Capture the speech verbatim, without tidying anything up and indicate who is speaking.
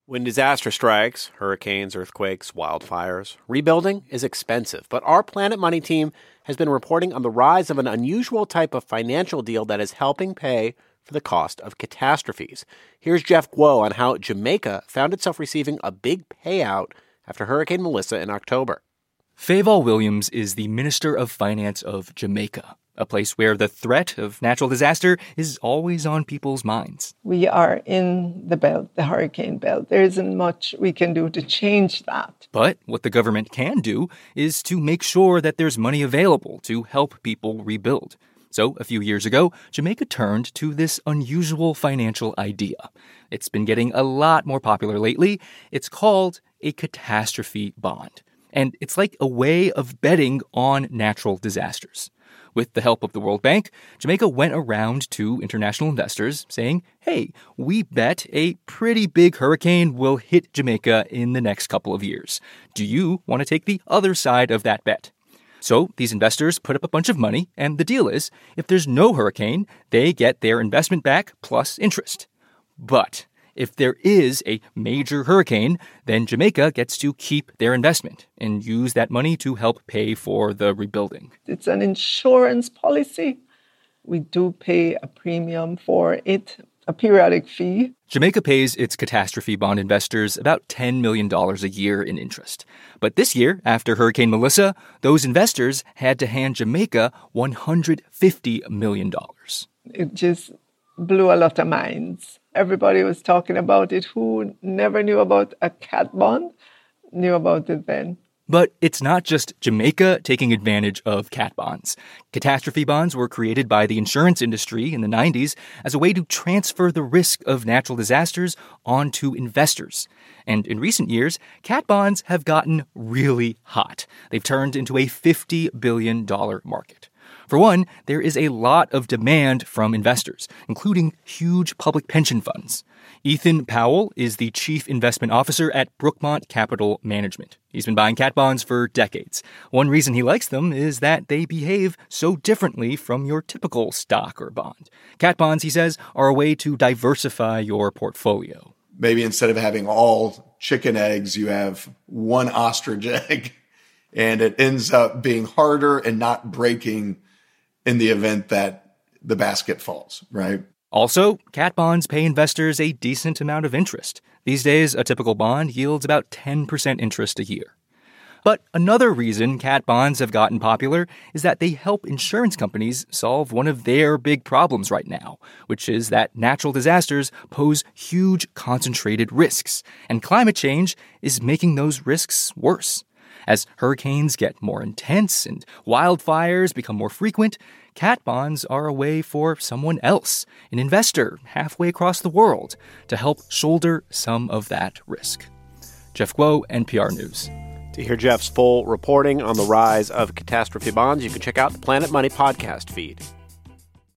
Speaker 1: When disaster strikes, hurricanes, earthquakes, wildfires, rebuilding is expensive. But our Planet Money team has been reporting on the rise of an unusual type of financial deal that is helping pay for the cost of catastrophes. Here's Jeff Guo on how Jamaica found itself receiving a big payout after Hurricane Melissa in October.
Speaker 2: Fayval Williams is the Minister of Finance of Jamaica, a place where the threat of natural disaster is always on people's minds.
Speaker 3: We are in the belt, the hurricane belt. There isn't much we can do to change that.
Speaker 2: But what the government can do is to make sure that there's money available to help people rebuild. So a few years ago, Jamaica turned to this unusual financial idea. It's been getting a lot more popular lately. It's called a catastrophe bond. And it's like a way of betting on natural disasters. With the help of the World Bank, Jamaica went around to international investors saying, hey, we bet a pretty big hurricane will hit Jamaica in the next couple of years. Do you want to take the other side of that bet? So these investors put up a bunch of money, and the deal is, if there's no hurricane, they get their investment back plus interest. But if there is a major hurricane, then Jamaica gets to keep their investment and use that money to help pay for the rebuilding.
Speaker 3: It's an insurance policy. We do pay a premium for it, a periodic fee.
Speaker 2: Jamaica pays its catastrophe bond investors about ten million dollars a year in interest. But this year, after Hurricane Melissa, those investors had to hand Jamaica one hundred fifty million dollars.
Speaker 3: It just blew a lot of minds. Everybody was talking about it. Who never knew about a cat bond knew about it then.
Speaker 2: But it's not just Jamaica taking advantage of cat bonds. Catastrophe bonds were created by the insurance industry in the nineties as a way to transfer the risk of natural disasters onto investors. And in recent years, cat bonds have gotten really hot. They've turned into a fifty billion dollars market. For one, there is a lot of demand from investors, including huge public pension funds. Ethan Powell is the chief investment officer at Brookmont Capital Management. He's been buying cat bonds for decades. One reason he likes them is that they behave so differently from your typical stock or bond. Cat bonds, he says, are a way to diversify your portfolio.
Speaker 4: Maybe instead of having all chicken eggs, you have one ostrich egg, and it ends up being harder and not breaking in the event that the basket falls, right?
Speaker 2: Also, cat bonds pay investors a decent amount of interest. These days, a typical bond yields about ten percent interest a year. But another reason cat bonds have gotten popular is that they help insurance companies solve one of their big problems right now, which is that natural disasters pose huge concentrated risks, and climate change is making those risks worse. As hurricanes get more intense and wildfires become more frequent, cat bonds are a way for someone else, an investor halfway across the world, to help shoulder some of that risk. Jeff Guo, N P R News.
Speaker 1: To hear Jeff's full reporting on the rise of catastrophe bonds, you can check out the Planet Money podcast feed.